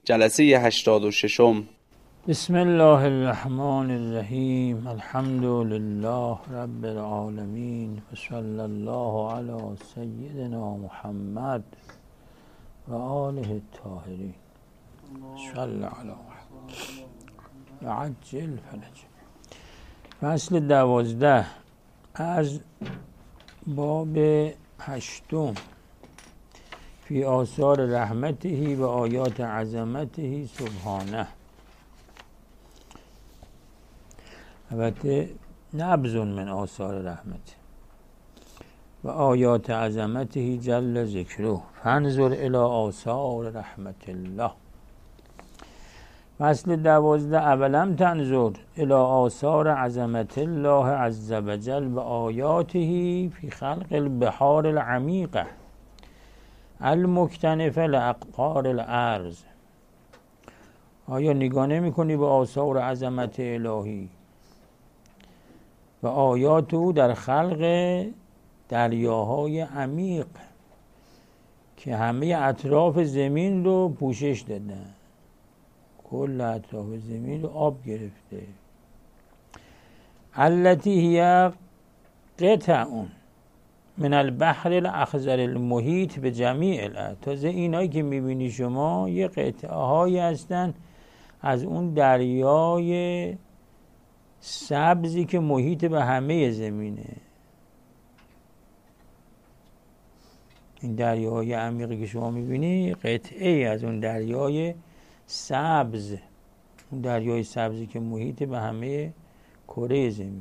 جلسه 86. بسم الله الرحمن الرحیم. الحمد لله رب العالمین و صلی الله علی سیدنا محمد و آله الطاهرین. صلی علی محمد و عجل فرج. فصل 12 از باب 8 فی آثار رحمته و آیات عظمته سبحانه. البته نبذ من آثار رحمته و آیات عظمته جل ذکره فانظر الی آثار رحمت الله. فصل 12 اولم تنظر الی آثار عظمت الله عز وجل و آیاته فی خلق البحار العمیقه المکتنفه لاقطار الارض. آیا نگاه نمی کنی به آثار عظمت الهی و آیات او در خلق دریاهای عمیق که همه اطراف زمین رو پوشش دادن، کل اطراف زمین رو آب گرفته. التی هی قطع من البحر الاخضر المحیط به جمیع الارض. تازه اینایی که میبینی شما یه قطعه هایی هستن از اون دریای سبزی که محیط به همه زمینه. این دریاهای عمیقی که شما میبینی قطعه از اون دریای سبز، اون دریای سبزی که محیط به همه کره زمین.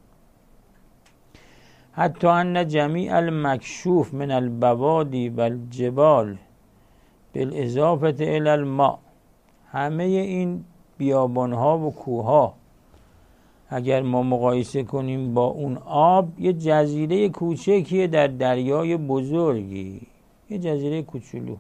حتی ان جمیع المکشوف من البوادی و الجبال بالاضافه الی الماء، همه این بیابانها و کوهها اگر ما مقایسه کنیم با اون آب، یه جزیره کوچکیه در دریای بزرگی، یه جزیره کوچولو.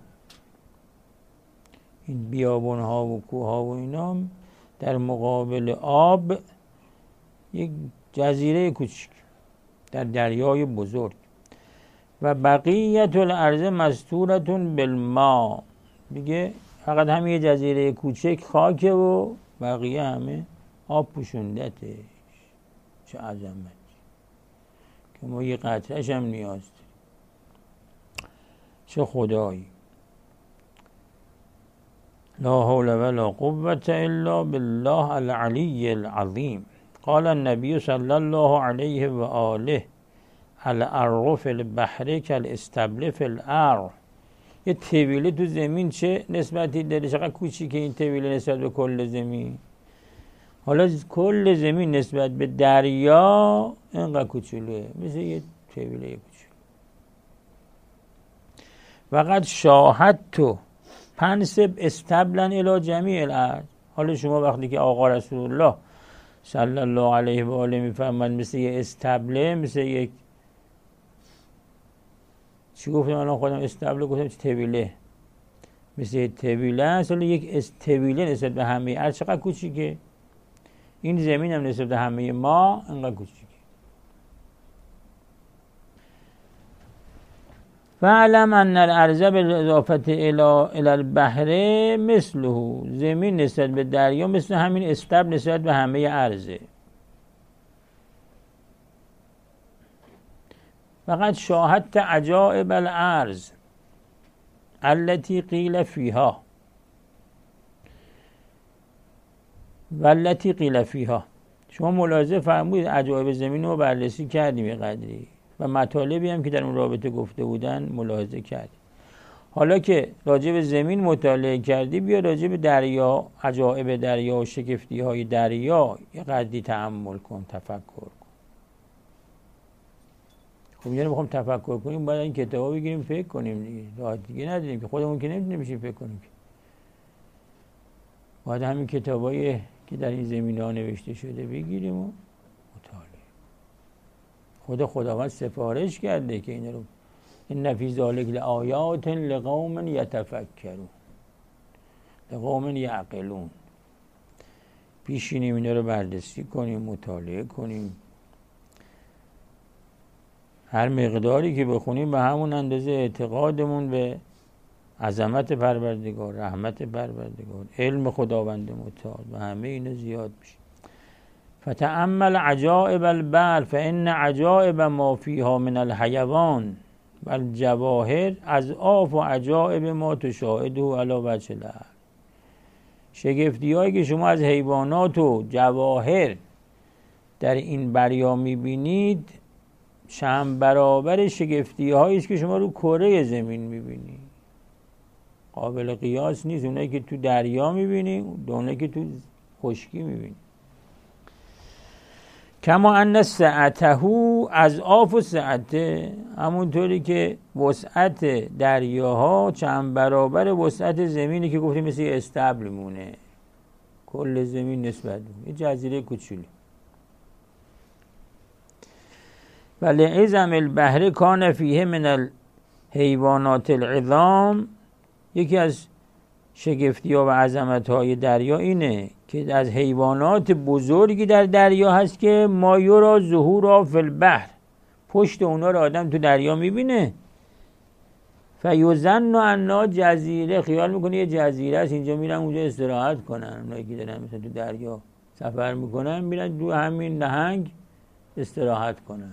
این بیابانها و کوهها و اینا در مقابل آب یک جزیره کوچک در دریای بزرگ. و بقیت الارض مستورتون بالماء، میگه فقط همین یه جزیره کوچک خاکه و بقیه همه آب پوشوندتش. چه عظمت که ما یه قطره‌اش هم نیاز داریم. چه خدایی. لا حول ولا قوة الا بالله العلی العظیم. قال النبی صلی الله علیه و آله الارغ فی البحر کالاستبل فی الارض. یه طویله تو زمین چه نسبتی داره؟ چقدر کوچیکه این طویله نسبت به کل زمین. حالا کل زمین نسبت به دریا اینقدر کوچولوه، مثل یه طویله کوچولو. وقد شاهدت پنسب استبلن الی جمیع الارض. حالا شما وقتی که آقا رسول الله صلی الله علیه و آله میفهمن مثل یه استبله، مثل یک چی گفتم الان خودم استبله گفتم طویله، مثل یه طویله است. حالا یک طویله نسبت به همه ارض چقدر کوچیکه. این زمین هم نسبت به همه ما انقدر کوچیکه. فعلم ان الارض بالاضافه الى البحر مثله. زمین نسبت به دریا مثل همین استبل نسبت به همه ارضه. فقط شاهدت عجائب الارض التي قیل فیها والتي قیل فیها. شما ملاحظه فرمودید عجایب زمین رو بررسی کردیم یه قدری و مطالبی هم که در اون رابطه گفته بودن ملاحظه کردیم. حالا که راجع به زمین مطالعه کردی، بیا راجع به دریا، عجایب دریا و شگفتی های دریا یه قدری تأمل کن، تفکر کن. خب یعنی بخوام تفکر کنیم باید این کتابا بگیریم فکر کنیم دیگه. راه دیگه نداریم که، خودمون که نمیتونیم بشیم فکر کنیم که. باید همین کتابایی که در این زمینه‌ها نوشته شده بگیریم و مطالعه. خداوند سفارش کرده که این رو ان فی ذلک لآیات لقوم یتفکرون لقوم یعقلون. پیشینیم اینا رو بررسی کنیم، مطالعه کنیم. هر مقداری که بخونیم به همون اندازه اعتقادمون به عظمت پروردگار، رحمت پروردگار، علم خداوند متعال و همه اینا زیاد میشه. فتأمل عجائب البحر فإن عجائب ما فيها من الحیوان و الجواهر اضعاف و عجائب ما تشاهده علی وجه الارض. شگفتی هایی که شما از حیوانات و جواهر در این بریا میبینید چند برابر شگفتی هایی است که شما رو کره زمین میبینید. قابل قیاس نیست. اونایی که تو دریا میبینی اونایی که تو خشکی میبینی. کما ان سعته اضعاف و سعته، همونطوری که وسعت دریاها چند برابر وسعت زمینی که گفتیم مثل استبل مونه. کل زمین نسبت یه جزیره کوچولی. ولی عظم البحر کان فیه من الحیوانات العظام. یکی از شگفتی ها و عظمت های دریا اینه که از حیوانات بزرگی در دریا هست که ما یرا ظهورا فی البحر، پشت اونا رو آدم تو دریا میبینه. فیظن انها جزیره، خیال میکنه یه جزیره است، اینجا میرن اونجا استراحت کنن. اونایی که دارن مثلا تو دریا سفر میکنن میرن تو همین نهنگ استراحت کنن.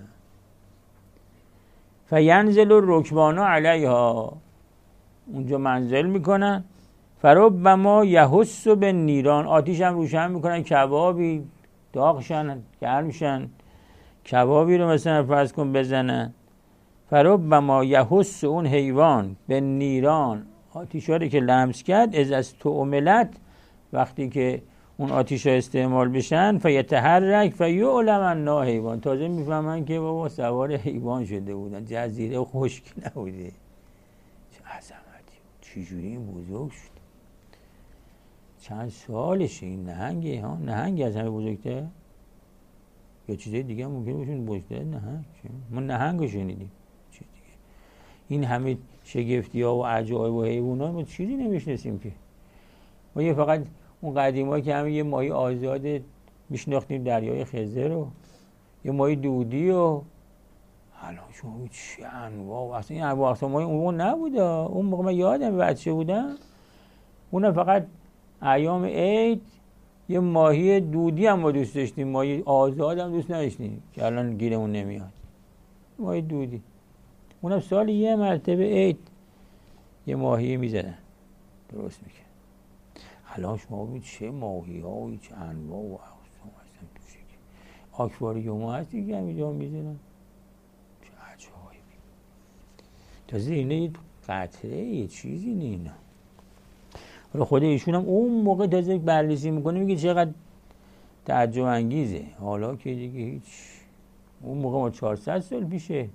فینزل الرکبان علیها، اونجا منزل میکنن. فربما یحس به نیران، آتیش هم روشن میکنن، کبابی داغشن گرمشن، کبابی رو مثلا فرض کن بزنن. فربما یحس اون حیوان به نیران، آتیشاری که لمس کرد، از تعملت، وقتی که اون آتیشا استعمال بشن، فیتحرک فیعلم انها حیوان، تازه میفهمن که بابا سوار حیوان شده بودن، جزیره خشک نبوده. چه عظمتی، چجوری این بزرگ شد؟ چند سالشه این نهنگه ها؟ نهنگی از همه بزرگتر؟ یا چیزای دیگه هم ممکنه باشون بزرگتر نهنگ؟ ما نهنگ رو شنیدیم، چیز دیگه. این همه شگفتی ها و عجایب و حیوان ها ما چیزی نمیشناسیم که. ما یه فقط اون قدیم ها که همه یه ماهی آزاد میشناختیم، دریای خزر رو، یه ماهی دودی و الان شما چه انواع، اصلا این انواع اصلا ماهی اون نبوده. اون موقع من یادم بچه بودم اونم فقط ایام عید یه ماهی دودی هم ما دوست داشتیم، ماهی آزاد هم دوست نداشتیم که الان گیرمون نمیاد. ماهی دودی اونم سال یه مرتبه عید یه ماهی میزدن درست میکرد. الان شما ببینید چه ماهی ها و چه انواع و اقسام هستن تو شکل. آکواریوم ها هست دیگه همینجا میزنن، چه عجایبی. تازه اینه یه قطره یه چیزی نه اینا. حالا خود ایشون هم اون موقع تازه بررسی میکنه میگه چقدر تعجب انگیزه. حالا که دیگه هیچ. اون موقع ما 400 سال پیشه.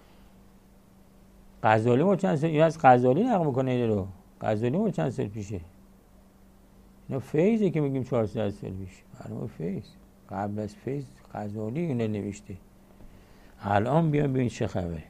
غزالی ما چند سال، یا از غزالی نقل میکنه اینه رو. غزالی ما چند سال پیشه. اینا فیضه که میگیم 400 سال پیش. برای فیض قبل از فیض غزالی اینو نوشته. الان بیان ببین چه خبره.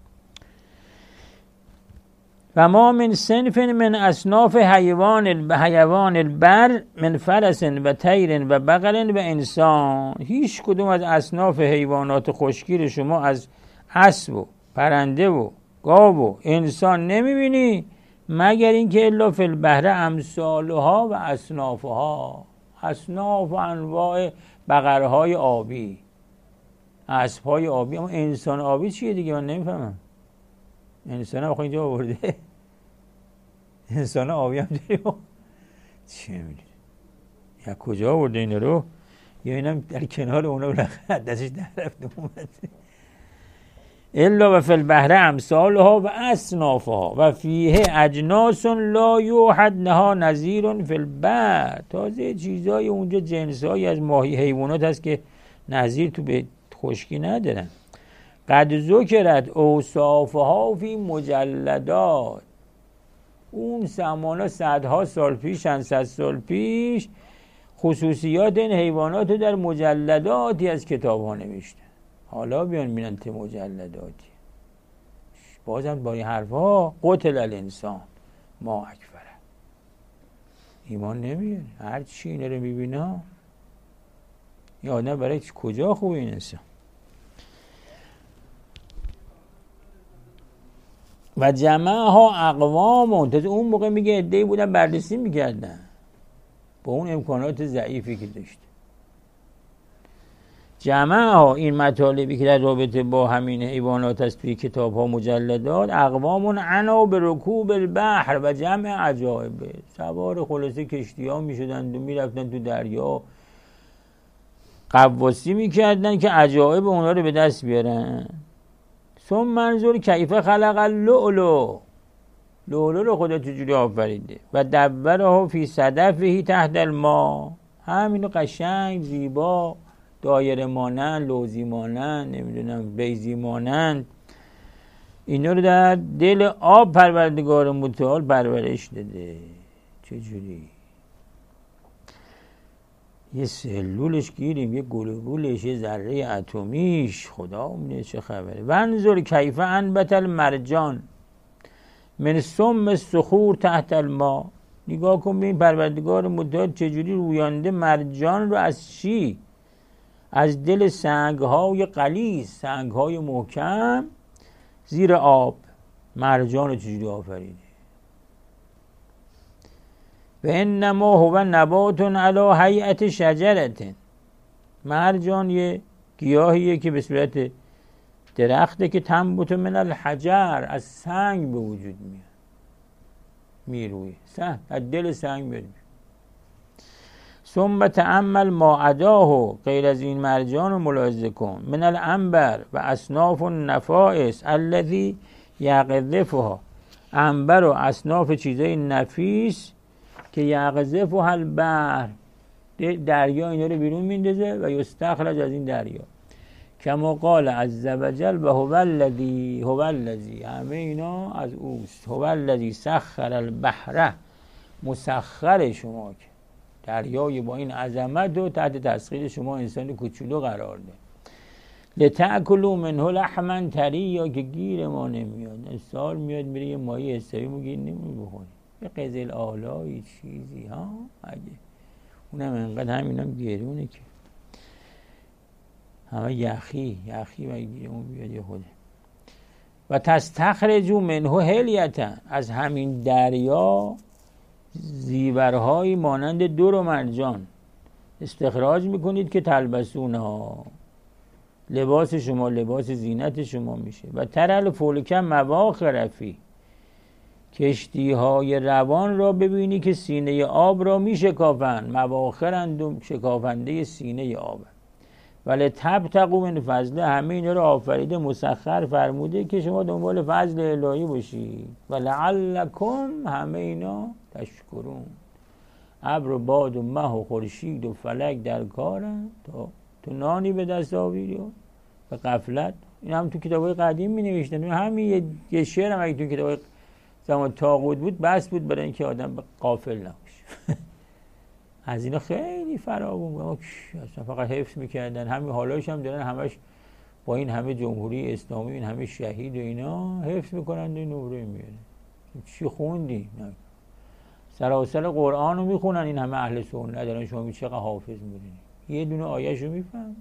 و ما من صنف من اصناف حیوان البر من فرس و طیر و بقر و انسان، هیچ کدوم از اصناف حیوانات خشکی شما از اسب و پرنده و گاو و انسان نمیبینی مگر اینکه الا فی البحر امثالها و اصنافها، اصناف و انواع بقرهای آبی، اسبهای آبی. اما انسان آبی چیه دیگه من نمیفهمم. انسان آخه اینجا آورده، انسان آبی هم داریم چه میدونی یا کجا آورده این رو، یا اینم در کنار اونا دستش در رفته اومده. الا و فی البحر امثالها و اصنافها و فیه اجناس لا یوحد لها نظیر فی البحر. تازه چیزای اونجا جنسایی از ماهی حیوانات هست که نظیر تو به خشکی ندارن. قد ذکرت اوصافها فی مجلدات، اون زمانا صدها سال پیش، چند صد سال پیش، خصوصیات این حیوانات رو در مجلداتی از کتاب ها نوشته. حالا بیان میرن ته مجلداتی، بازم با این حرفا قتل الانسان ما اکفره. ایمان نمیاره. هر چی اینه رو میبینه این آدم برای کجا خوبه این انسان. و جمعها اقوام. تا اون موقع میگه عده‌ای بودن بررسی میکردن با اون امکانات ضعیفی که داشت. جمعها این مطالبی که در رابطه با همین حیوانات است توی کتاب ها مجلدات، اقوام عنا به رکوب البحر و جمع عجایب، سوار خلاصه کشتی ها میشدن و میرفتن تو دریا قواسی میکردن که عجایب اونا رو به دست بیارن. ثم منظور کیف خلق اللؤلؤ، لؤلؤ رو خدا چجوری آفریده، و دبره فی صدفه تحت الماء، همینو قشنگ زیبا دایره مانند، لوزی مانند، نمیدونم بیزی مانند، اینا رو در دل آب پروردگار متعال پرورش داده. چجوری؟ یه سلولش گیریم، یه گلوبولش، یه ذره اتمیش، خدا اونه چه خبره. وانظر کیف انبت المرجان من سم الصخور تحت الماء، نگاه کن به این پروردگار متعال چجوری رویانده مرجان رو از چی؟ از دل سنگ‌های غلیظ، سنگ‌های محکم زیر آب. مرجان رو چجوری آفریده؟ و انما هو نبات علی هیئت شجرة، مرجان یه گیاهیه که به صورت درخته که تنبت من الحجر، از سنگ به وجود میاد، میرویه سنگ، از دل سنگ میاد. ثم تأمل ما عداه، غیر از این مرجان رو ملاحظه کن، من العنبر و اصناف النفائس الذی یقذفها، عنبر و اصناف چیزای نفیس که یقذفها البحر، دریا اینا رو بیرون میندازه و یستخرج از این دریا. کما قال عز وجل و هو الذی، همه اینا از اوست. هو الذی سخر البحر، مسخر شما که دریای با این عظمت رو تحت تسخیر شما انسان کوچولو قرار ده. لتأکلوا منه لحما طریا، که گیر ما نمیاد، سال میاد میره یه مایه حسابی میگیر نمیگی بخوری، یه قزل آلایی چیزی ها، اگه اونم انقدر همینم گرونه که همه یخی و گیرمون بیاد یه خوده. و تستخرجوا منه حلیة، از همین دریا زیورهایی مانند دور و مرجان استخراج میکنید که تلبسونها، لباس شما، لباس زینت شما میشه. و ترل فلک مواخر فیه، کشتی های روان را ببینی که سینه آب را میشکافند، مواخرند و شکافنده سینه آب. ولی تبتغوا من فضله، همه اینا رو آفریده مسخر فرموده که شما دنبال فضل الهی باشید. و لعلکم، همه اینا تشکرون. ابر و باد و مه و خورشید و فلک در کارن تا تو نانی به دست آوری و به غفلت. این هم تو کتابای قدیم می نوشتن، همین یه شعر هم اگه تو کتابای زمان طاغوت بود بس بود برای اینکه آدم غافل نباشه. از اینا خیلی فراوون، اصلا فقط حفظ میکردن، همین حالایش هم دارن، همش با این همه جمهوری اسلامی، این همه شهید و اینا حفظ میکنن و نوره میارن. چی خوندی؟ سراسر قرآن رو میخونن این همه اهل سنت دارن، شما چقدر حافظ میدونی؟ یه دونه آیه‌ش رو میفهم.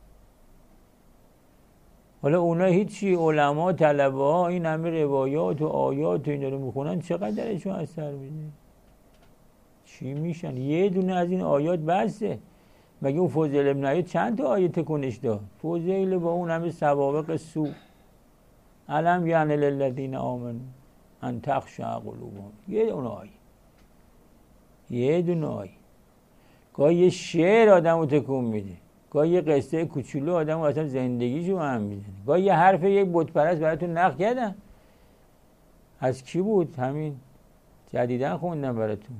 حالا اونا هیچی، علما طلبه ها این همه روایات و آیات و اینا رو میخونن، چقدر درشون اثر میده؟ چی میشن؟ یه دونه از این آیات بسه. مگه اون فضیل ابن عیاض چند تا آیه تکونش داد؟ فضیل با اون همه سوابق سو، علم یعنی للذین آمنوا ان تخشع قلوبهم، یه دونه آیه، یه دونه آیه. گاهی یه شعر آدم رو تکون میده، گاهی یه قصه کوچولو آدم رو اصلا زندگیشو هم میزنه، گاهی یه حرف یک بت پرست براتون نقل کردن. از کی بود؟ همین جدیدن خوندم براتون،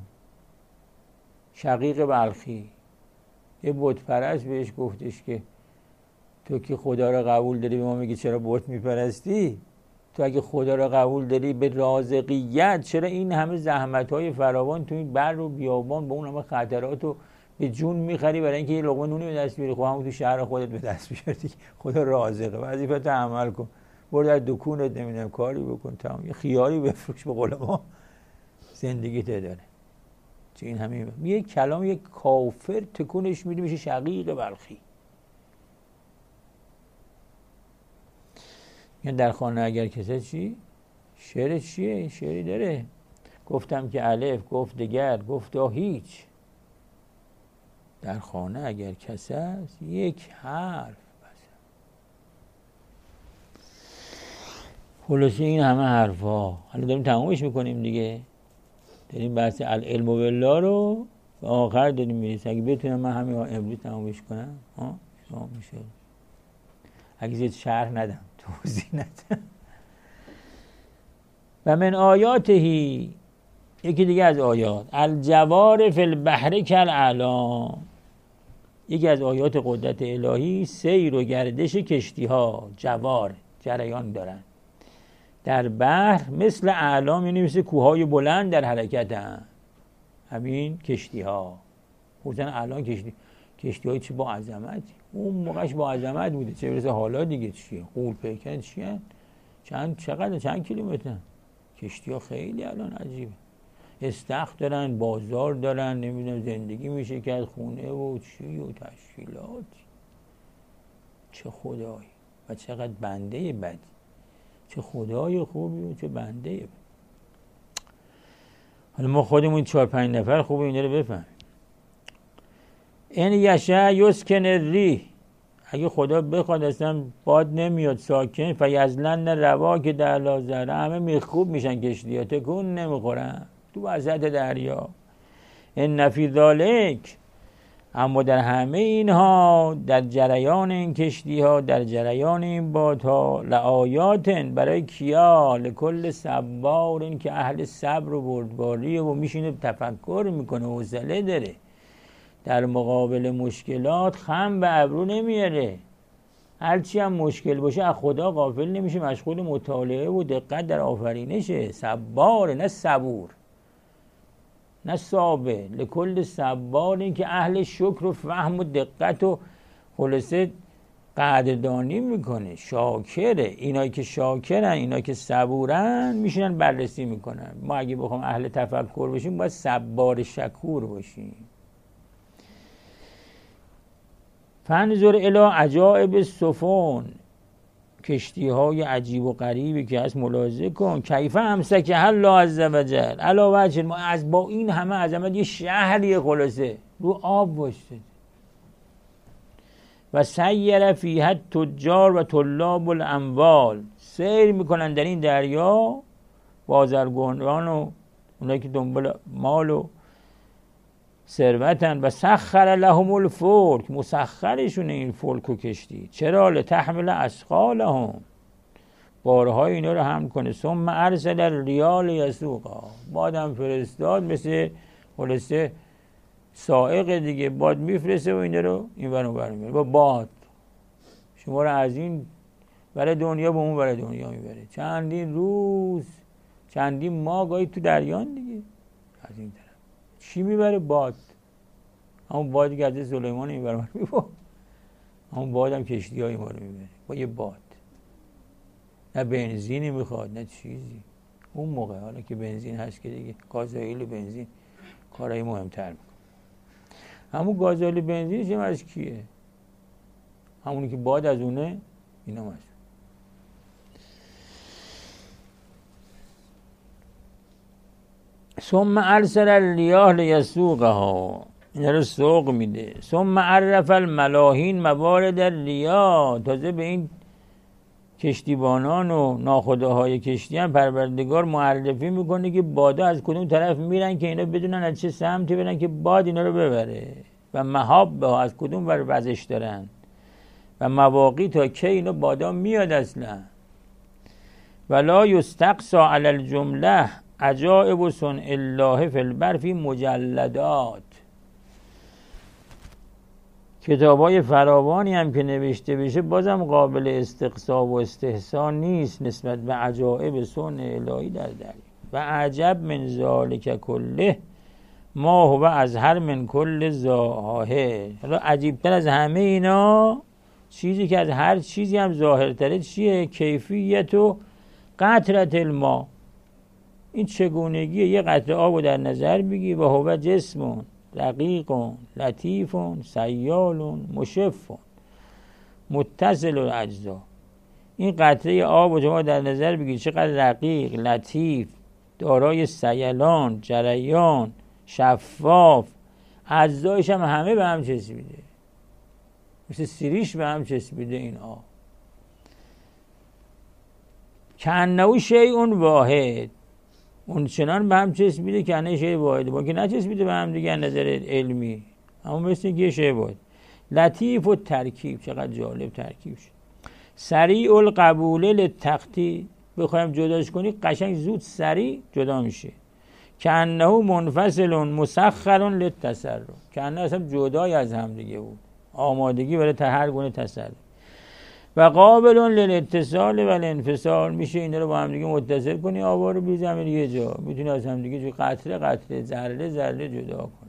شقیق بلخی، یه بت پرست بهش گفتش که تو که خدا را قبول داری به ما میگی چرا بت میپرستی؟ تو اگه خدا را قبول داری به رازقیت، چرا این همه زحمت‌های فراوان تو این بر و بیابان با اون همه خطرات رو به جون میخری برای اینکه یه لقمه نونی به دست بیاری؟ خب همون تو شهر خودت به دست بیاری، خدا رازقه، وظیفت عمل کن، برو در دکونت نمیدونم کاری بکن، تمام یه خیاری بفروش، به قول ما زندگی ته داره. چه این همه یه کلام یک کافر تکونش میده میشه شقیق بلخی. یعنی در خانه اگر کسی چی شعر چیه؟ این شعری داره گفتم که الف، گفت دگر، گفتا هیچ. در خانه اگر کس است یک حرف بس. خلاصه این همه حرفا حالا داریم تمامش میکنیم دیگه. داریم بحث العلم بالله رو به آخر داریم میرسیم. اگه بتونم من همین امروز تمامش کنم تمام میشه. اگه زیاد شرح ندم، توضیح ندم. و من آیاتهی، یکی دیگه از آیات، الجوار فی البحر کالاعلام، یکی از آیات قدرت الهی سیر و گردش کشتی ها، جوار جریان دارن در بحر مثل اعلام، یعنی مثل کوههای بلند در حرکت هم. همین کشتی ها خصوصا الان کشتی های چه با عظمت، اون موقعش با عظمت بوده، چه برسه حالا دیگه چیه، قول پیکن چیه، چند کیلومتر کشتی ها. خیلی الان عجیبه، استخر دارن، بازار دارن، نمیدونم زندگی میشه که از خونه و چی و تشکیلات. چه خدایی و چقدر بنده بدی، چه خدای خوبی و چه بنده بدی. حالا ما خودمون 4-5 نفر خوبه این رو بفهم. این یشه یسکن الریح، اگه خدا بخواد اصلا باد نمیاد ساکن، فیزلن روا که در لازره، همه میخکوب میشن کشتی ها، تکون نمیخورن تو وسط دریا. ان فی ذالک، اما در همه اینها، در جریان این کشتی ها، در جریان این بادها، لآیات، برای کیا؟ لکل صبار، این که اهل صبر و بردباریه و میشینه تفکر میکنه، حوصله داره، در مقابل مشکلات خم به ابرو نمیاره. هرچی هم مشکل باشه از خدا غافل نمیشه، مشغول مطالعه و دقت در آفرینشه. صبار، نه صبور، نه صابر. لکل صبار، این که اهل شکر و فهم و دقت و خلاصه قدردانی میکنه، شاکره. اینایی که شاکرن، اینایی که صبورن، میشینن بررسی میکنن. ما اگه بخوام اهل تفکر باشیم باید صبار شکور باشیم. فانظر الی عجائب السفن، کشتی های عجیب و غریبی که هست ملاحظه کن. کیف امسکها الله عز وجل علی وجه، ما از با این همه عظمت یه شهری خلاصه رو آب باشه. و سیر فیها التجار و طلاب الاموال، سیر میکنن در این دریا بازرگانان و اونایی که دنبال مال و ثروتن. و سخر لهم الفلک، مسخرشون این فلک و کشتی. چرا؟ لتحمل اثقالهم، بارهای اینا رو حمل کنه. ثم ارسل الریال یسوقا، بادم فرستاد مثل خلاصه سائق دیگه، باد میفرسته و اینا رو این ور اون ور میبره با باد. شما رو از این برای دنیا به اون برای دنیا میبره. چندین روز، چندین ماه گاهی تو دریان دیگه. از این طرف چی میبره؟ باد. همون بادی که از سلیمان این ور میبره، همون باد هم کشتی های ما رو میبره با یه باد. نه بنزینی میخواد نه چیزی. اون موقع حالا که بنزین هست که دیگه گازوئیل و بنزین کارهای مهمتر میکنه. همون گازوئیل بنزینش هم از کیه؟ همونی که باد از اونه، اینا هست. ثم ارسل الریاح لیسوقها، اینا رو سوق میده. ثم عرف الملاهین موارد الریاح، تازه به این کشتیبانان و ناخداهای کشتی هم پروردگار معرفی میکنه که بادا از کدوم طرف میرن که اینا بدونن از چه سمتی برن که باد اینا رو ببره. و محاب ها، از کدوم بر وزش دارن. و مواقی تا که اینا بادا میاد اصلا. ولا یستقصى علی الجمله عجائب صنع الله فی البر فی مجلدات، کتابای فراوانی هم که نوشته بشه بازم قابل استقصا و استحسان نیست نسبت به عجائب صنع الهی در دریا. و عجب من ذالک کله ما هو اظهر من کل ظاهر. حالا عجیبتر از همه اینا، چیزی که از هر چیزی هم ظاهرتره چیه؟ کیفیت و قطرة الماء. این چگونگی یه قطره آب رو در نظر بگی. و هو جسم رقیق لطیف سیال مشف متصل الاجزا. این قطره آب و شما در نظر بگیرید چقدر رقیق، لطیف، دارای سیلان، جریان، شفاف، اجزایش هم همه به هم چسبیده، مثل سیریش به هم چسبیده این آب. کأنه شیء واحد، اون چنان به هم چسبیده که انه شیء واحد، با که نچسبیده به هم دیگه از نظر علمی، اما مثل که شیء واحد. لطیف و ترکیب، چقدر جالب ترکیب شد. سریع القبول للتخطی، بخوایم جداش کنی قشنگ زود سریع جدا میشه. کأنه منفصل مسخر للتصرف، کأنه اصلا جدای از هم دیگه بود، آمادگی برای هر گونه تصرف. و قابل للاتصال و الانفصال، میشه اینا رو با هم دیگه متصل کنی، آبا رو بیزم یه جا، میتونی از هم دیگه قطره قطره، ذره ذره جدا کنی.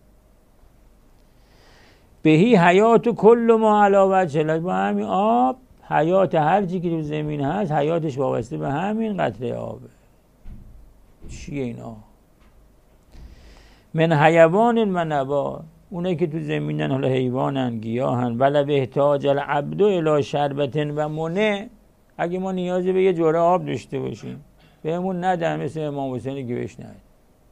بهی حیات کل ما علی وجه، با همین آب حیات هر چی که تو زمین هست حیاتش وابسته به همین قطره آبه. چیه این آب؟ من حیوان و نبات، اونه که تو زمینن، حالا حیوانن، گیاهن. ولو احتاج العبد الی شربت و منه، اگه ما نیازی به یه جوره آب داشته باشیم بهمون ندن، مثل امام حسینی که بهش ندن.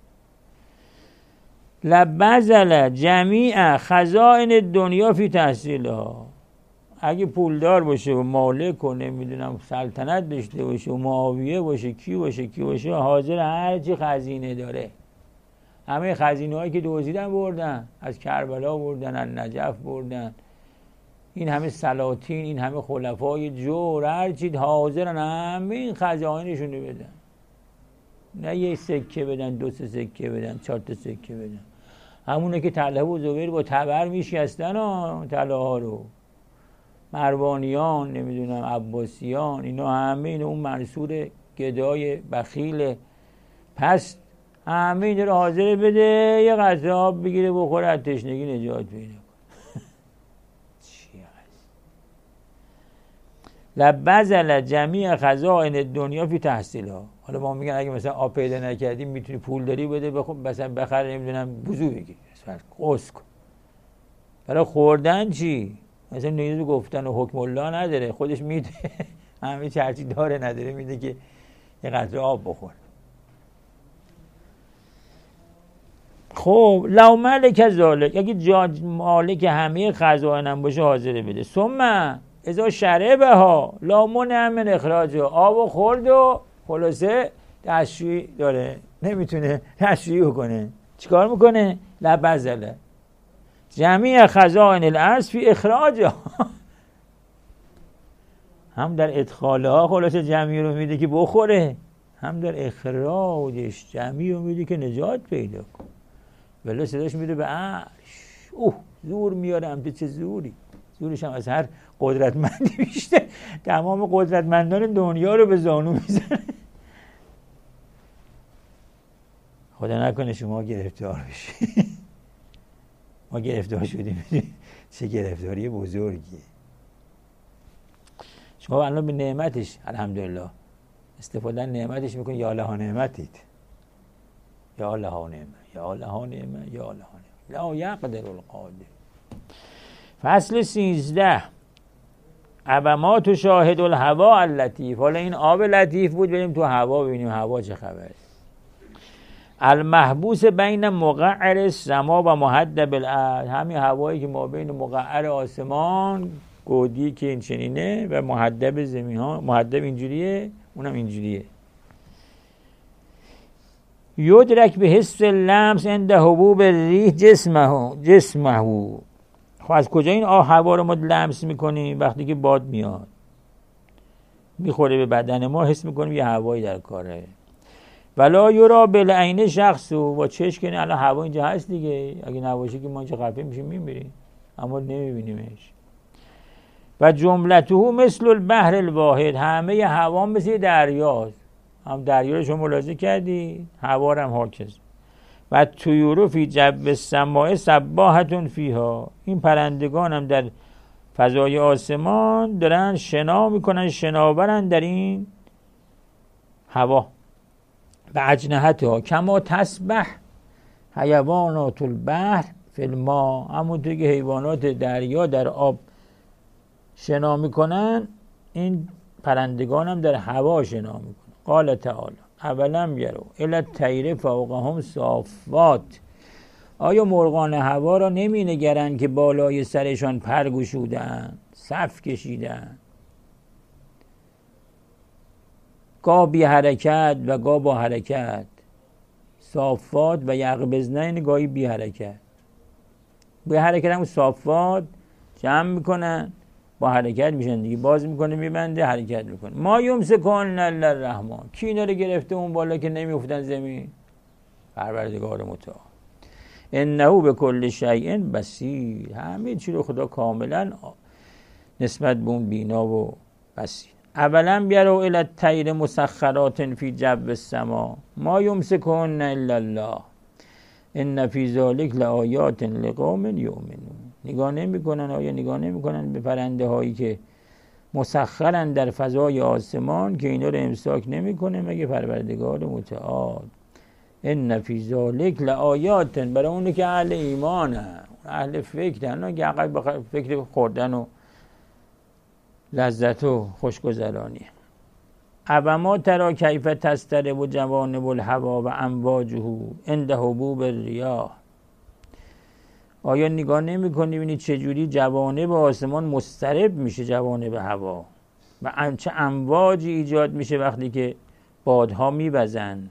لبذل جمیع خزائن دنیا فی تحصیلها، اگه پولدار باشه و مالک و نمیدونم سلطنت داشته باشه و معاویه باشه کی باشه حاضر هر چی خزینه داره، همه خزینه هایی که دزدیدن بردن، از کربلا بردن، از نجف بردن، این همه سلاطین، این همه خلفای جور، هر چی حاضرن همه این خزائنشون رو بدن، نه یه سکه بدن، 2 سکه بدن، 4 سکه بدن. همونه که طلحه و زبیر با تبر میشکستن طلحه ها رو، مروانیان، نمیدونم عباسیان، اینا همه اینا اون منصور گدای بخیل پس همه اینا رو حاضر بده یه قطره آب بگیره بخوره از تشنگی نجات پیدا کنه. چی هست؟ لبذل جمیع خزائن دنیا فی تحصیلها. حالا ما میگن اگه مثلا آب پیدا نکردیم میتونی پول داری بده مثلا بخره نمیدونم بوزو بگیر، قص کن. برای خوردن چی؟ مثلا نیازی گفتن و حکم الله نداره، خودش میده همه چرچی داره نداره میده که یه قطره آب بخور. خب لو ملک ذالک، اگه مالک همه خزائنم باشه حاضر بده. ثم اذا شربها لا منع من اخراجها، آب خورد و خلاصه دستشویی داره نمیتونه دستشویی کنه، چیکار میکنه؟ لبذله جمیع خزائن الارض فی اخراجها، هم در ادخالها خلاصه جمعی رو میده که بخوره، هم در اخراجش جمعی رو میده که نجات پیدا کن. ولی صداش میده به عرش، زور میارم، چه زوری، زورش هم از هر قدرتمندی بیشتر، تمام قدرتمندان دنیا رو به زانو میزنه. خدا نکنه شما گرفتار بشید. ما گرفتار شدیم، چه گرفتاری بزرگی. شما الان به نعمتش الحمدلله استفاده نعمتش میکنید، یا لها نعمتید، یا لها نعمت، یا لها نعمت، یا لها نعمت، لا یقدر القادر. فصل 13 عبمات شاهد الهوا اللطیف. حالا این آب لطیف بود، بریم تو هوا ببینیم هوا چه خبره. المحبوس بین مقعر السما و محدب الارض، همین هوایی که ما بین مقعر آسمان گودی که این چنینه و محدب زمین ها، محدب اینجوریه اونم اینجوریه. یدرک به حس لمس عند حبوب الریح جسمه. خب از کجا این هوا رو ما لمس میکنیم؟ وقتی که باد میاد میخوره به بدن ما حس میکنیم یه هوایی در کاره. ولا یرا بالعین شخص، و چشم کنه الان هوا اینجا هست دیگه، اگه نباشه که ما اینجا خفه میشیم میمیریم، اما نمیبینیمش. و جملته مثل البحر الواحد، همه هوا مثل دریاست، هم دریا رو شما ملاحظه کردی، هوا هم حاکز. و طیور فی جو السماء سباحة فیها، این پرندگان هم در فضای آسمان دارن شنا میکنن، شناورن در این هوا. و اجنحتها کما تسبح حیوانات البحر فی الماء، همونطور که حیوانات دریا در آب شنا میکنن این پرندگان هم در هوا شنا میکنه. قال تعالی اولم یرو الی الطیر فوقهم صافات، آیا مرغان هوا را نمی نگرند که بالای سرشان پر گشودند، صف کشیدند، گاه بی حرکت و گاه با حرکت، صافات و یقبضنین، گاهی بی حرکت. بی حرکت هم صافات جمع میکنن، با حرکت میشن دیگه، باز میکنه میبنده حرکت میکنه. ما یمسکون الا الرحمن، کی اینا رو گرفته اون بالا که نمیافتن زمین؟ پروردگار متعال. انه به کل شیء بصیر، همه چی رو خدا کاملا نسبت به اون بینا و بصیر. اولا بیارو الی الطیر مسخرات فی جو السما ما یمسکون الا الله ان فی ذلک لآیات لقوم یؤمنون. نگاه نمیکنن به پرنده هایی که مسخرن در فضای آسمان که اینا رو امساک نمیکنه مگه پروردگار متعال. ان فی ذلک لآیات، برای اونی که اهل ایمانه، اهل فکرن، که عقل فکر خوردن و لذت و خوشگذرانی. اوما ترا کیف تضطرب جوانب الهوا و امواجه عند هبوب الریاح، آیا نگاه نمی کنی ببینی چجوری جوانب آسمان مضطرب میشه، جوانب هوا، و چه امواجی ایجاد میشه وقتی که بادها میوزن.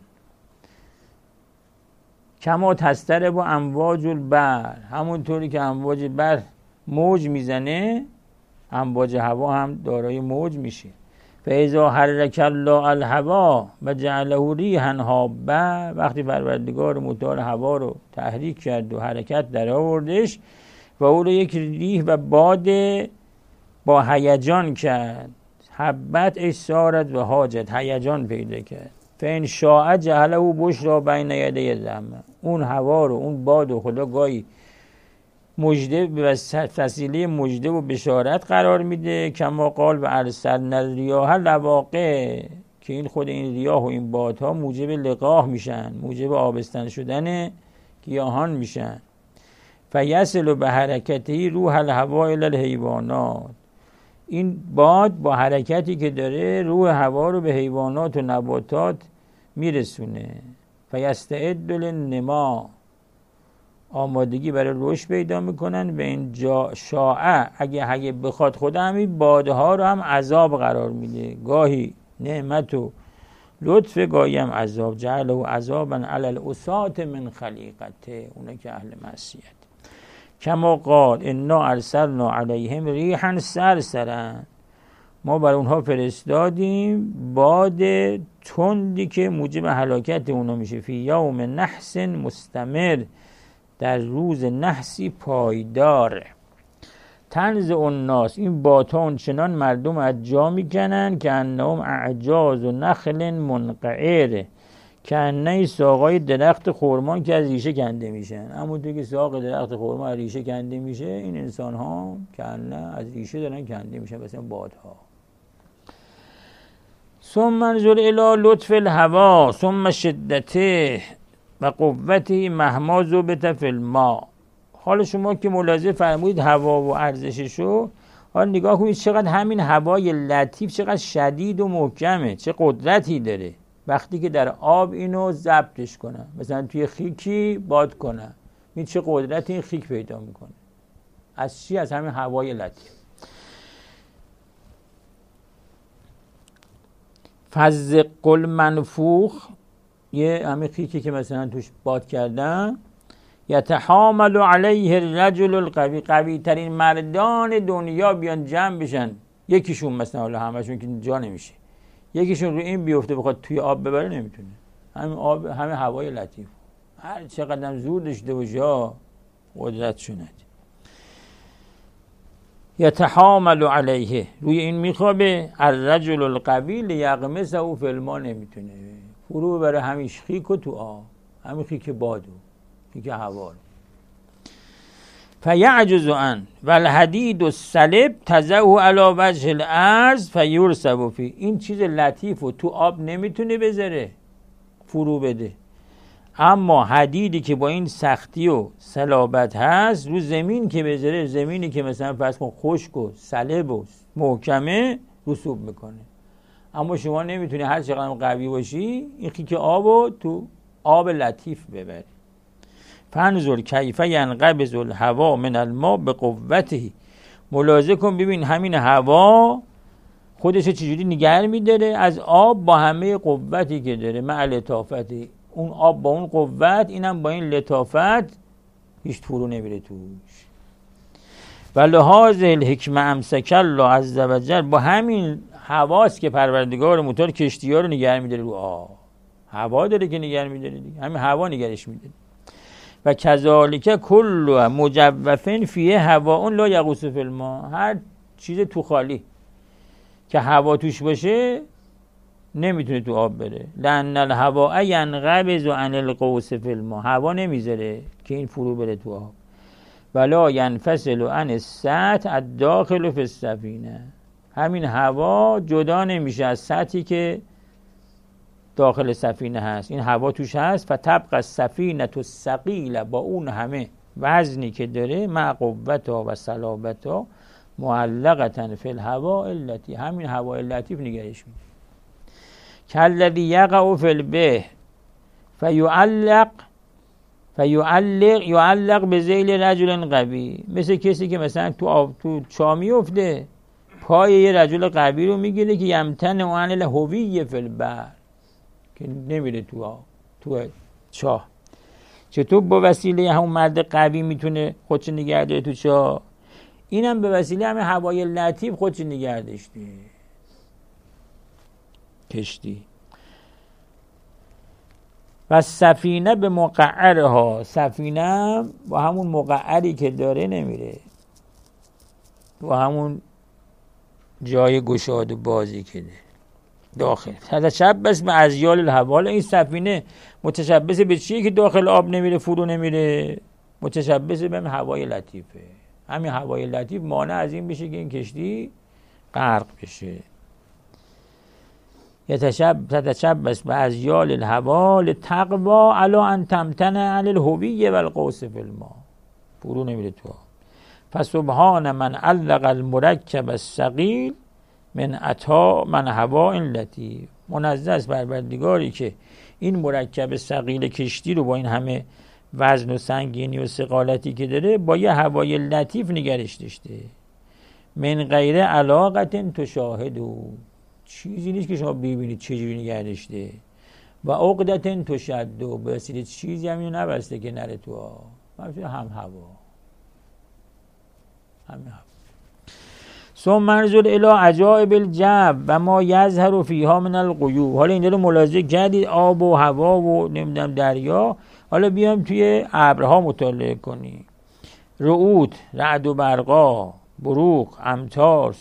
کما تضطرب امواج البحر، همونطوری که امواج بحر موج میزنه امواج هوا هم دارای موج میشه. فاذا حرک الله الهوا و جعله ریحا هابه، وقتی پروردگار متعال هوا رو تحریک کرد و حرکت در آوردش و او رو یک ریح و باد با هیجان کرد، حبت ای سارت و حاجت، هیجان پیدا کرد. فان شاء جعله بشرا بین یدی الرحمن، اون هوا رو، اون باد رو خدا گاهی مژده و وسیله مژده و بشارت قرار میده. کما قال و ارسلنا الریاح لواقع، که این خود این ریاح و این بادها موجب لقاح میشن، موجب آبستن شدن گیاهان میشن. فیصل به حرکتی روح الهوا الی الحیوانات، این باد با حرکتی که داره روح هوا رو به حیوانات و نباتات میرسونه. فیستعد للنما، آمادگی برای رشد پیدا میکنن. به این شاعه، اگه بخواد خدا همین بادها رو هم عذاب قرار میده، گاهی نعمت و لطف، گاهی هم عذاب. جعله عذابا علی العصاة من خلیقته، اونا که اهل معصیت. کما قال انا ارسلنا علیهم ریحا صرصرا، ما بر اونها فرستادیم باد تندی که موجب هلاکت اونا میشه. فی یوم نحس مستمر، در روز نحسی پایدار. تنز الناس، این بادها اونچنان مردم از جا میکنن که انهم اعجاز و نخل منقعر، که انه ساقای درخت خرما که از ریشه کنده میشن. همونطور که ساق درخت خرما از ریشه کنده میشه، این انسان ها که از ریشه دارن کنده میشن، مثلا بادها. ثم انظر الی لطف الهوا ثم شدته و قوتی مهما ذبت فی الماء. حالا شما که ملاحظه فرمودید هوا و ارزششو، حالا نگاه کنید چقدر همین هوای لطیف چقدر شدید و محکمه، چه قدرتی داره. وقتی که در آب اینو ضبطش کنن، مثلا توی خیکی باد کنن، این چه قدرتی این خیک پیدا میکنه. از چی؟ از همین هوای لطیف. فزق المنفوخ، یه همین خیکی که مثلا توش باد کردن، یتحامل علیه الرجل القوی، قوی ترین مردان دنیا بیان جمع بشن، یکیشون مثلا، حالا همشون که جا نمیشه، یکیشون رو این بیفته بخواد توی آب ببره نمیتونه. همین آب، همین هوای لطیف، هر چقدر زور داشته باشه قدرت شونه. یتحامل علیه، روی این میخوابه، الرجل القوی لیغمسه فی الماء، نمیتونه فرو ببره همین خیک و تو آب، همین خیک بادو، خیک هوا. فیعجز عن والحدید الصلب تضعه علی وجه الارض فیرسب فی، این چیز لطیفو تو آب نمیتونه بذاره فرو بده، اما حدیدی که با این سختی و صلابت هست رو زمین که بذاره، زمینی که مثلا فرض کن خشک و صلب و محکمه، رسوب میکنه. اما شما نمیتونی هر چقدر قوی باشی این خیک آبو تو آب لطیف ببری. فانظر کیف ینقبض الهوا من الماء بقوته. ملاحظه کن ببین همین هوا خودش چجوری نگه میداره از آب با همه قوتی که داره، مع لطافتی. اون آب با اون قوت، اینم با این لطافت هیچ فرو نمیره توش. و لحاظ الحکمه امسک الله عز و جل، با همین هواست که پروردگار متعال کشتی ها رو نگه میداره رو آب. هوا داره که نگه میداره دیگه، همین هوا نگهش میداره. و کذالک کل مجوفن فیه هواء لا یغوص فی الماء. هر چیز تو خالی که هوا توش باشه نمیتونه تو آب بره. لأن الهواء ینقبض عن الغوص فی الماء. هوا نمیذاره که این فرو بره تو آب. ولا ینفصل عن السطح الداخل فی السفینه. همین هوا جدا نمیشه از سطحی که داخل سفینه هست. این هوا توش هست. فتبقى السفینه الثقیله، با اون همه وزنی که داره، مع قوتها و صلابتها، معلقه فی الهواء اللطیف. همین هوای لطیف نگهش میده. کالذی یقع فی البحر فیعلق بذیل رجل قوی. مثل کسی که مثلا تو چامی افته، پای یه رجل قوی رو میگیره که یمتن عن الهوی فی البحر، که نمیره تو چاه. چطور با وسیله همون مرد قوی میتونه خودش نگه داره تو چاه، اینم به وسیله همه هوای لطیف خودش نگه داشته. کشتی و سفینه به مقعرها. سفینه با همون مقعری که داره نمیره، با همون جای گشاد و بازی که داره داخل. تشبث به ازیال الهوا. این سفینه متشبث به چیه که داخل آب نمیره، فرو نمیره؟ متشبث به هوای لطیفه. همین هوای لطیف مانع از این بشه که این کشتی غرق بشه. تتشبث به ازیال الهوا لتقوا علی ان تمتنع عن الهوی و الغوص فی الماء. فرو نمیره تو. فسبحان من علق المرکب الثقیل من عطا من هواء لطیف. منزه است پروردگاری که این مرکب ثقیل کشتی رو با این همه وزن و سنگینی و ثقالتی که داره با یه هوای لطیف نگرش داشته. من غیر علاقت تشاهدو. چیزی نیست که شما ببینید چجوری نگه داشته. و عقدت تشدو. به وسیله چیزی همینو نبسته که نره تو آب. هم هوا. ثم انظر الی عجائب الجو و ما یظهر فیها من الغیوب. حالا اینجا رو ملاحظه کردید، آب و هوا و نمیدونم دریا. حالا بیام توی ابرها مطالعه کنی. رعود، رعد و برقا، بروق، امطار،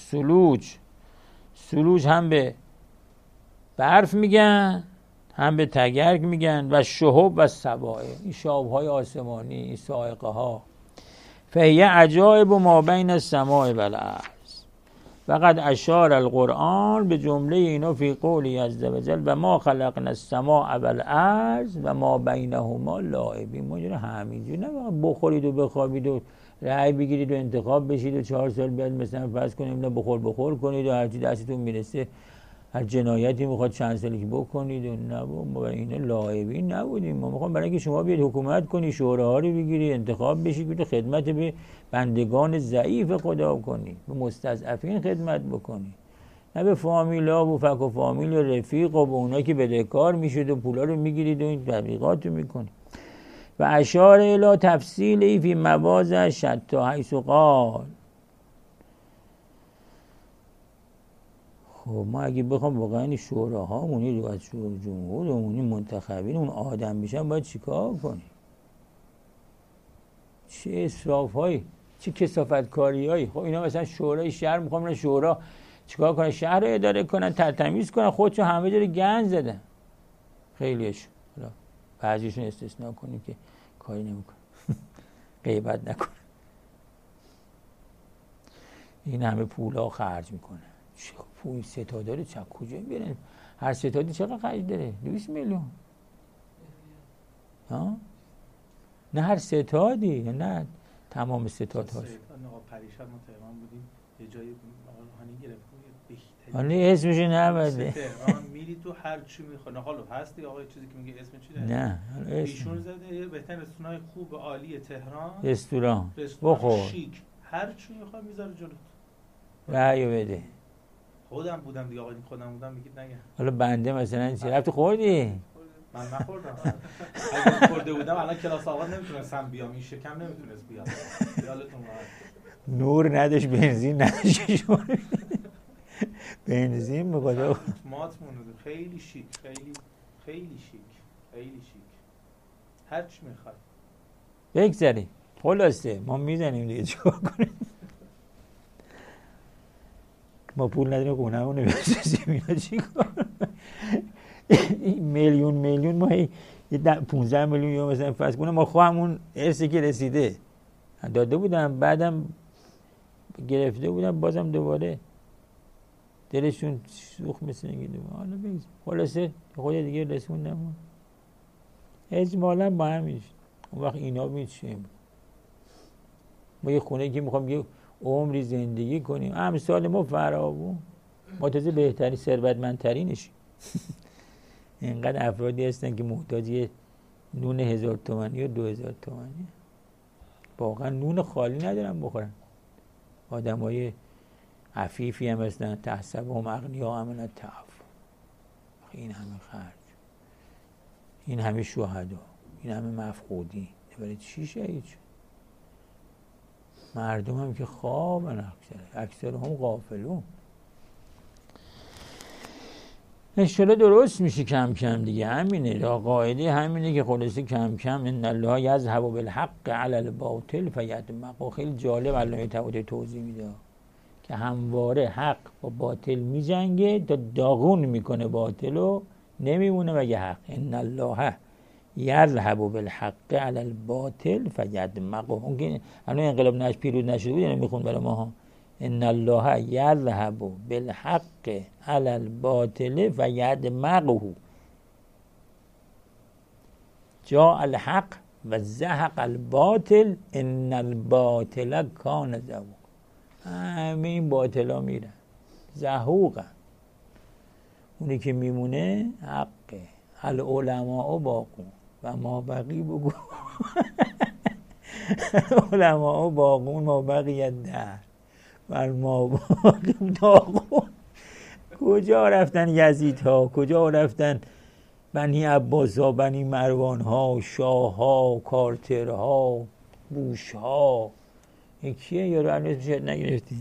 سلوج هم به برف میگن، هم به تگرگ میگن. و شهب و سوائق، این شهاب‌های آسمانی، این صاعقه ها. فهی عجائب ما بین السماء و الارض. وقد اشار القرآن به جمله اینا فی قولی عز و جل و ما خلقنا السماء و الارض و ما بینهما لاعبین. ما اینجوری همینجوری نه بخورید و بخوابید و رأی بگیرید و انتخاب بشید و 4 سال بعد مثلا فرض کنیم نه بخور کنید و هرچی دستتون میرسه هر جنایتی میخواد چند سالی که بکنید و نه ما اینا لاعبین نبودیم. ما میخوام برای اینکه شما بیاید حکومت کنی، شوراها رو بگیری، انتخاب بشید و خدمت به بندگان ضعیف خدا کنی، به مستضعفین خدمت بکنی، نه به فامیلا و فک و فامیل و رفیق و به اونا که بدهکار میشد و پولا رو میگیرید و این تبلیغات رو میکنید. و اشار الی تفصیلی فی مواضع شتی حیث قال. خب ما اگه بخوام واقعا این شوراهامونی، ریاست جمهورمونی، منتخبین اون آدم میشن، باید چیکار کنیم؟ چه اسراف‌هایی، چه کثافت‌کاری‌هایی. خب اینا مثلا شورای شهر میخوام شورا چیکار کنن؟ شهر رو اداره کنن، ترتمیز کنن، خودشون همه جا رو گند زدن. خیلیشون، حالا بعضیشون استثناء کنیم که کاری نمیکنه غیبت نکنه. این همه پولا خرج میکنه. چه پول ستاده رو چه کجا بیارن؟ هر ستادی چقدر خرج داره؟ 200 میلیون. ها؟ نه هر ستادی، نه تمام ستادهاش. پریشب ما تهران بودیم، یه جایی روحانی گرفت ولی اسمشو نبرده. تهران میری تو هر چی میخواد حالا هست دیگه آقای چیزی که میگه اسم چی داره؟ نه ایشون زده یه بهترین رستوران خوب عالی تهران، رستوران بخور شیک، هر چی میخواد میذاره جلوت، رأی بده. خودم بودم دیگه آقای خودم بودم میگید نگه. حالا بنده مثلا چی رفتی خوردی؟ من نخوردم. اگه خورده بودم الان کلاس آقا نمیتونستم بیام، این شکم نمیتونست بیام. یادتون باشه. نور نداشت، بنزین نداشت. بنزین به خدا ماتمون خیلی شیک، خیلی شیک، خیلی شیک. هر چی میخواد بگذاریم. خلاصه ما میزنیم دیگه چیکار کنیم؟ ما پول نداریم خونه‌مون رو بسازیم، اینا چیکار؟ میلیون ما 15 میلیون یا مثلا فرض کنم ما خواهمون ارثی که رسیده داده بودم، بعدم گرفته بودم، بازم دوباره دلشون سوخت مثل اینکه حالا بگذاریم. خلاصه خود دیگه رسوندم اجمالا با همین. اون وقت اینا میچیم ما یه خونه که میخوام یه عمری زندگی کنیم، امثال ما فراوون، ما تازه بهتری ثروتمندترینشیم. اینقدر افرادی هستن که محتاج یه نون 1000 تومانی یا 2000 تومانی، واقعا نون خالی ندارن بخورن. آدمای عفیفی هم هستن، تحسبهم اغنیاء من التعفف. این همه خرج، این همه شهدا، این همه مفقودی، برای چی شهید شد؟ مردم هم که خوابن، اکثر هم غافلون. انشالله درست میشه کم کم دیگه. همینه قاعده، همینه که خلاصه کم کم ان الله یذهب بالحق علی الباطل فیدمغه. خیلی جالب علامه طباطبایی توضیح میده که همواره حق با باطل میجنگه تا داغون میکنه باطلو، نمیمونه مگه حق. ان الله یذهب بالحق علی الباطل فیدمغه. اون که الان انقلاب پیروز نشده بود، یعنی میخوند برای ماها ان الله یذهب بالحق علی الباطل فیدمغه. جاء الحق و زهق الباطل ان الباطل کان زهوقا. همه این باطلا میرن، زهوقا. اونی که میمونه حقه. العلماء باقون و ما بقی بگو. علماء باقون ما بقی در و ما باقی داغون. کجا رفتن یزید ها؟ کجا رفتن بنی عباس ها، بنی مروان ها، شاه ها، کارتر ها، بوش ها؟ یکیه یا رو الان شاید نگرفتی؟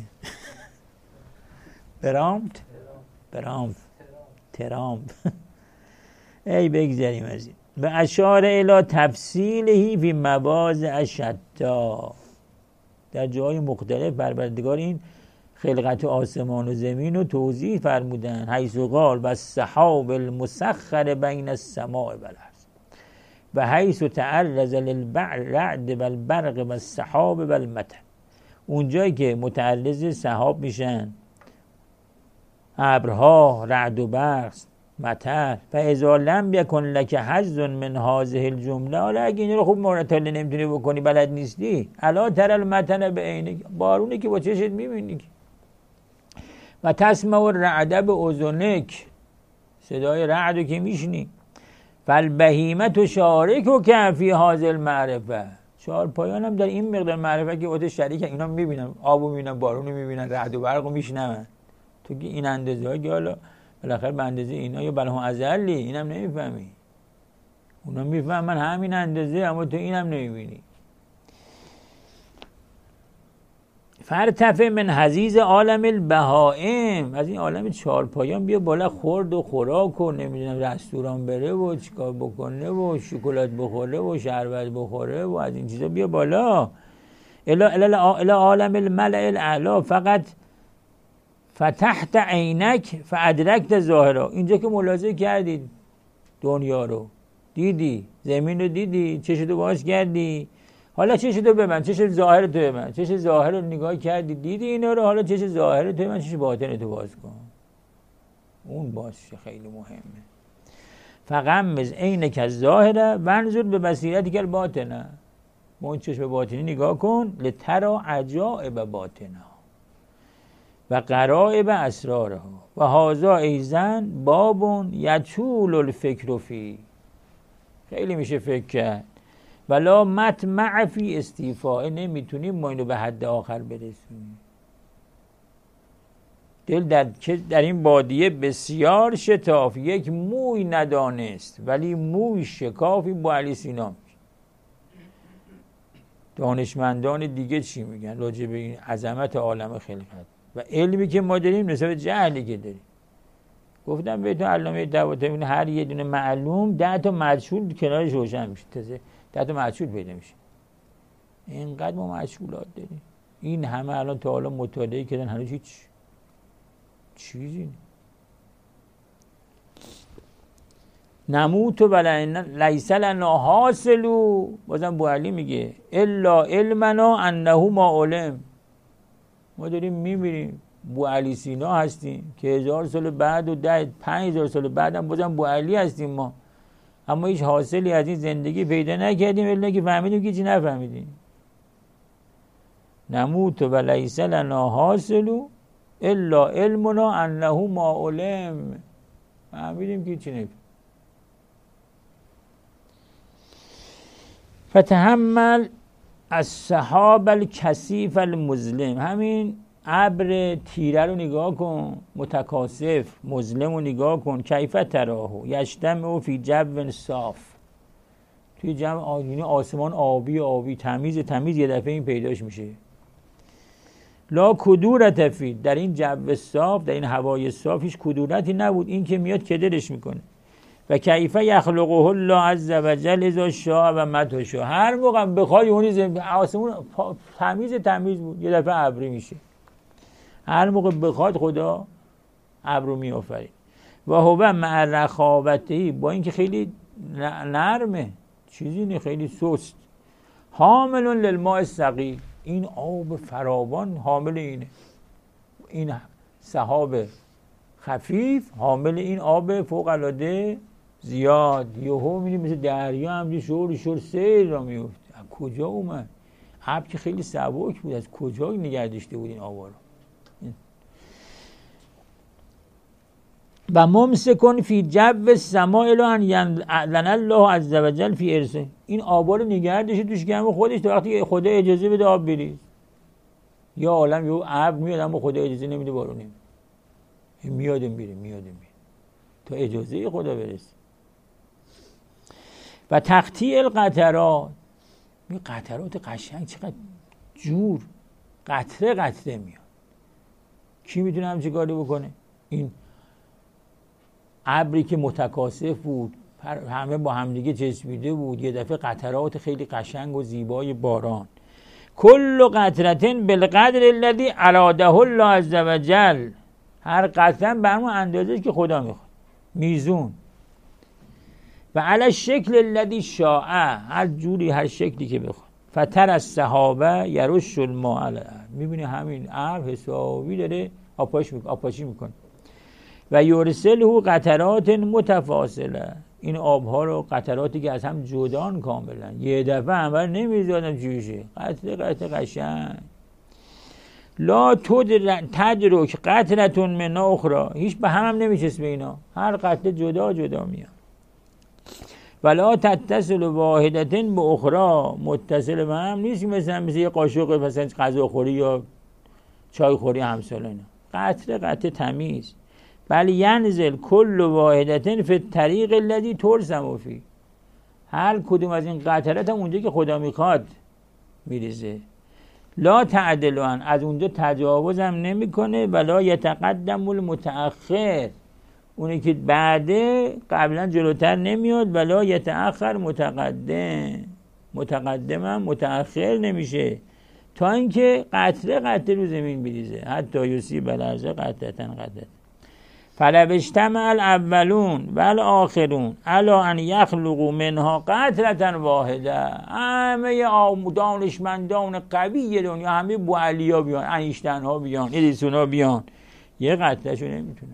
ترامپ. ای بگذاریم از این. و اشار الی تفصیلهی فی مواضع شتا. در جای مختلف پروردگار این خلقت آسمان و زمین رو توضیح فرمودن. حیث قال و السحاب المسخر بین السماء و الارض و حیث تعرض للرعد و البرق و السحاب و المطر. اونجایی که متعرض سحاب میشن، ابرها، رعد و برق، مطر. فاذا لم یکن لک حظ من هذه الجمله. حالا اگه این رو خوب مرتب نمیتونی بکنی، بلد نیستی، الا تر المطر بعینک، بارونی که با چشت میبینی، و تسمع الرعد باذنک، صدای رعدو که میشنی. فالبهیمه تشارکک فی هذه المعرفه. چهار پایان هم در این مقدار معرفه که اوت شریکن. اینا میبینن آبو میبینن، بارونو میبینن، رعد و برقو میشنون. تو که این اندازه ها که حالا بالاخره به اندازه اینا یا بلهم ازلی، اینم نمیفهمی. اونا میفهمن همین اندازه، اما تو اینم نمیبینی. فرتفع من حضیض عالم البهائم. از این عالم چهارپایان بیا بالا، خورد و خوراک و نمیدونم رستوران بره و چیکار بکنه و شکلات بخوره و شربت بخوره و از این چیزا بیا بالا. الی عالم الملأ الاعلی. فقط فتحت عینک فادرکت ظاهرا. اینجا که ملاحظه کردید دنیا رو دیدی، زمین رو دیدی، چشتو باز کردی، حالا چشتو ببند، چش ظاهر تو ببند، چش ظاهر رو نگاه کردی دیدی اینا رو، حالا چش ظاهر تو ببند، چش باطن تو باز کن. اون باشه خیلی مهمه. فغمض عینک الظاهره وانظر ببصیرتک الباطنه. با اون چشم باطنی نگاه کن. لترى عجائب باطنه. و غرائب اسرارها و هذا ایزن بابون یطول الفکر فی، خیلی میشه فکر کرد، ولا مطمع فی استیفاء، نمیتونیم ما اینو به حد آخر برسونیم. دل در این بادیه بسیار شتاف، یک موی ندانست ولی موی شکافی با علی سینا. دانشمندان دیگه چی میگن راجع به این عظمت عالم خلقت و علمی که ما داریم نسبت جهلی که داریم؟ گفتم بهتون علامه طباطبایی هر یه دونه معلوم 10 تا مجهول کنارش روشن میشه، تازه 10 تا مجهول پیدا میشه. اینقدر ما مجهولات داریم، این همه الان تا حالا مطالعه کردن هنوز هیچ چیزی نیست. نموت و لیس لنا حاصل، بازم بوعلی میگه الا علمنا انه ما علم. ما داریم میمیریم، بوعلی سینا هستیم که 1000 سال بعد و 5000 سال بعد هم بازم بوعلی هستیم ما، اما هیچ حاصلی از این زندگی پیدا نکردیم الا که فهمیدیم که چی نفهمیدیم. نموت و لیس لنا حاصل الا علمنا انه ما علم، فهمیدیم که چی نفهمیدیم. فتحمل السحاب الکثیف المظلم، همین ابر تیره رو نگاه کن، متکاثف مظلم رو نگاه کن. کیف تراهو یجتمع فی جو صاف، توی جو یعنی آسمان آبی تمیز یه دفعه این پیداش میشه. لا کدورت فی، در این جو صاف، در این هوای صاف هیچ کدورتی نبود، این که میاد کدرش میکنه. و کیف یخلقه الله عز وجل اذا شاء و متى شاء، هر موقع بخواد اون آسمون تمیز بود یه دفعه ابری میشه، هر موقع بخواد خدا ابرو میآفرید. و هو مع رخاوته، با اینکه خیلی نرمه، چیزی نه، خیلی سست. حامل للماء الثقیل، این آب فراوان حامل اینه، این سحاب خفیف حامل این آب فوق العاده زیاد. یهو می‌بینی مثل دریا همینجوری شور سیل را میفته. از کجا اومد؟ آب که خیلی سبک بود، از کجا نگه داشته بود این آبا رو؟ و ممسکن فی جو السماء الا ان لن الله عز وجل فی ارسه، این آبا رو نگه داشته توش گرم خودش تا وقتی خدا اجازه بده آب بریز. یا عالم یهو ابر میاد اما خدا اجازه نمیده بارون نمیاد، میاد میره تا اجازه خدا برسه. و تقطیع القطرات، این قطرات قشنگ چقدر جور قطره میاد. کی میتونه همچین کاری بکنه؟ این ابری که متکاثف بود، همه با همدیگه چسبیده بود، یه دفعه قطرات خیلی قشنگ و زیبای باران. کل قطرتن بالقدر الذی اراده الله عز وجل، هر قطره به همون اندازه‌ای که خدا میخواد، میزون. و علی شکل الذی شاء، هر جوری هر شکلی که بخواد. فتر السحابه یرش الماء علی، میبینی همین ابر حسابی داره آبپاشی میکنه. و یرسله قطرات متفاصله، این آبها رو قطراتی که از هم جدان کاملا، یه دفعه همه نمیذارن جوشه، قطره قشنگ. لا تدرک قطرتون من اخرى، هیچ به هم نمیچسبه اینا، هر قطره جدا میاد. ولا تتصل واحدتن به اخرى، متصل به هم نیست، مثل یه قاشق مثلا غذاخوری یا چای خوری همساله، اینا قطره تمیز. بل ینزل کل واحدتن فی الطریق الذی ترسم فی، هر کدوم از این قطرات هم اونجا که خدا میخواد میریزه. لا تعدلان، از اونجا تجاوز هم نمیکنه. ولا یتقدم المتأخر، اونی که بعده قبلا جلوتر نمیاد. ولا یتأخر متقدم هم متأخر نمیشه، تا اینکه قطره رو زمین بریزه. حتی یصیب الارض قطرة. فلو اجتمع الاولون والآخرون علی ان یخلقوا منها قطرة واحده، همه دانشمندان قوی دنیا، همه بوعلیا بیان، انیشتین ها بیان، ادیسون ها بیان، یه قطره شو نمیتونن.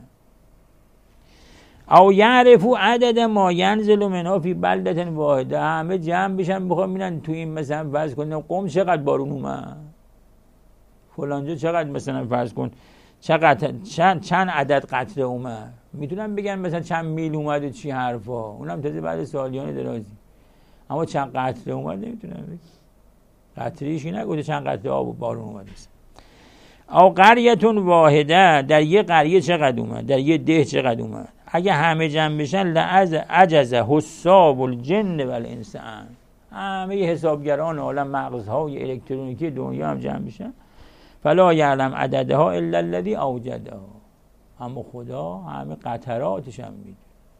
او یعرفوا عدد ما ینزل منها فی بلدة واحده، همه جمع بشن بخوام ببینن تو این مثلا فرض کن قم چقدر بارون اومد، فلانجا چقدر مثلا فرض کن چند عدد قطره اومد. میتونم بگم مثلا چند میل اومد و چی حرفا، اونم تازه بعد سالیان درازی. اما چند قطره اومد نمیتونم بگم. قطریشی نگوده چند قطره آب و بارون اومد. او قریتون واحده، در یه قریه چقدر اومد، در یه ده چقدر اومد. اگه همه جمع بشن لعجز حساب الجن والانس، همه حسابگران عالم مغزهای الکترونیکی دنیا هم جمع بشن، فلا یعلم عددها الا الذی اوجدها، اما خدا همه قطراتش هم میدونه.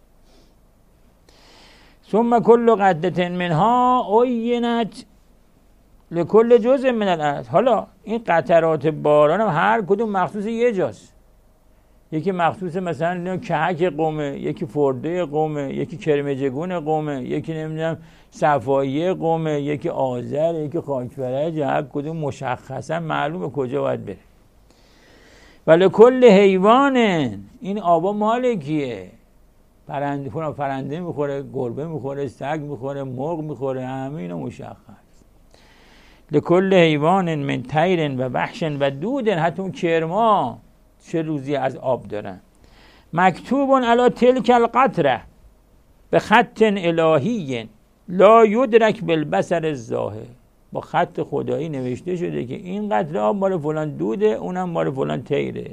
ثم کل قطره منها عینت لکل جزء من الارض. حالا این قطرات باران هم هر کدوم مخصوص یه جاست. یکی مخصوص مثلا کهک قومه، یکی فرده قومه، یکی کرمجگون قومه، یکی نمیدونم صفاییه قومه، یکی آذر، یکی خاکفرج. هر کدوم مشخصا معلومه کجا باید بره. ولی کل حیوان، این آبا مال کیه؟ پرنده میخوره، گربه میخوره، سگ میخوره، مرغ میخوره، همه اینا مشخص. لکل حیوان من طیر و وحش و دود، حتی اون کرما چه روزی از آب دارن. مکتوب علی تلک القطره به خط الهی لا یدرک بالبصر الظاهر، با خط خدایی نوشته شده که این قطره آب مال فلان دوده، اونم مال فلان طیره.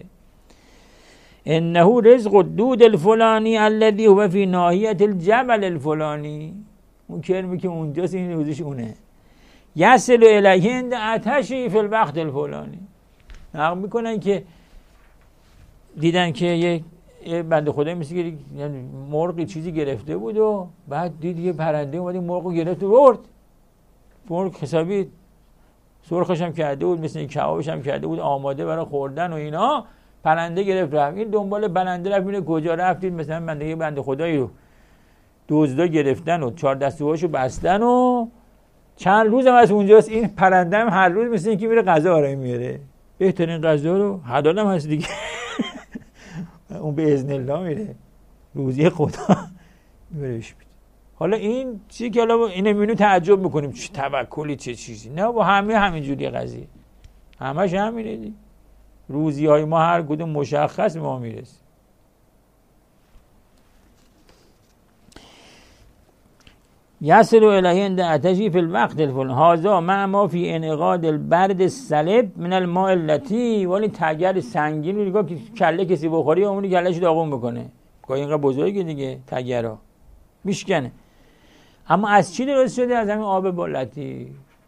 انه رزق الدود الفلانی الذي هو فی ناحیه الجبل الفلانی، اون کرمی که اونجاست این روزش اونه. یصل الیه عند عطشی فی الوقت الفلانی. نقل میکنن که دیدن که یه بنده خدایی مثل که مرغی چیزی گرفته بود و بعد دید یه پرنده اومد مرغو گرفت و برد. مرغ حسابی سرخش هم کرده بود، مثل کبابش هم کرده بود، آماده برای خوردن و اینا. پرنده گرفت رفت. این دنبال پرنده رفت، اینه کجا رفتید؟ مثلا بنده خدایی رو دزدا گرفتن و 4 دسته‌هاشو بستن و چند روز هم از اونجاست. این پرنده هم هر روز مثل اینکه میره غذا برای میاره. بهترین غذا رو حلال هم هست دیگه. اون به اذن الله میره، روزی خدا میبره بهش میده. حالا این چیزی که حالا اینو میبینیم تعجب میکنیم چه توکلی چه چیزی، نه با همینجوری قضیه همش همینه دیگه. روزی های ما هر کدوم مشخص ما میرسه. یصل الیه عند عطشی فی الوقت الفلانی هذا مع ما فی انعقاد البرد السلب من الماء اللطی. ولی تگر سنگین رو نگاه که کله کسی بخوری اونی کلهش داغون بکنه، گاهی اینقدر بزرگه دیگه تگرها میشکنه. اما از چی درست شده؟ از همین آب بلتی.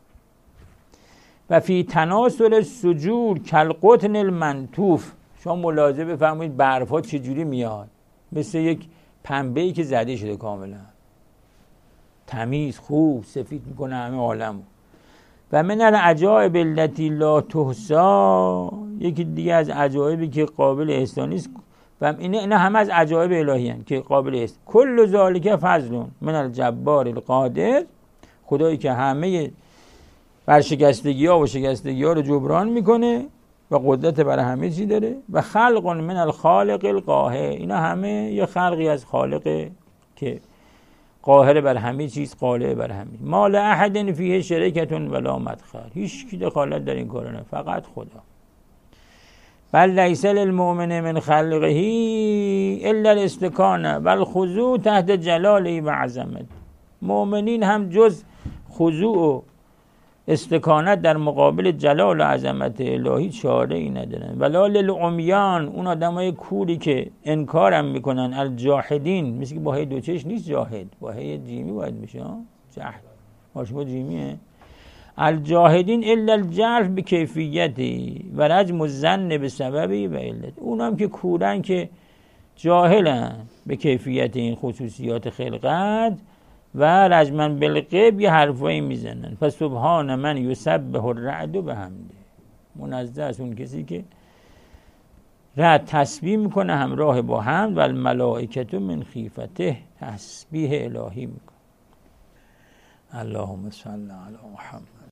و فی تناسل السجور کالقطن المنطوف. شما ملاحظه بفرمایید برفا چجوری میاد، مثل یک پنبه‌ای که زده شده کاملا تمیز خوب سفید میکنه همه عالمو. و من العجائب التي لا تحصى، یکی دیگه از عجایبی که قابل احصا نیست. و اینا همه از عجایب الهی هستند که قابل احصا. کل ذالک فضل من الجبار القادر، خدایی که همه برشکستگی ها و شکستگی ها رو جبران میکنه و قدرت برای همه چی داره. و خلق من الخالق القاهر، اینا همه یه خلقی از خالق که قاهر بر همه چیز، قالع بر همه. ما لأحد فیه شرکة ولا مدخل، هیچ کی دخالت در این کار نه، فقط خدا. بل لیس للمؤمن من خلقه الا الاستکانه والخضوع تحت جلاله و عظمت. مؤمنین هم جز خضوع و استکانت در مقابل جلال و عظمت الهی چاره ای ندارن. ولا للعمیان، اون آدمای کوری که انکارم میکنن، الجاحدین، مثل که با هی دو چشم نیست جاهد، با هی جیمی باید بشه. جهل ماشما جیمیه. الجاهدین الا الجهل بکیفیتی و رجم الظن بسببی و علت. اونم که کورن که جاهلن به کیفیت این خصوصیات خلقت و رجماً بالغیب یه حرفایی میزنن. فسبحان من یسبح الرعد بحمده، منزه از اون کسی که رعد تسبیح میکنه همراه با حمد و الملائکه من خیفته، تسبیح الهی میکنه. اللهم صل علی محمد.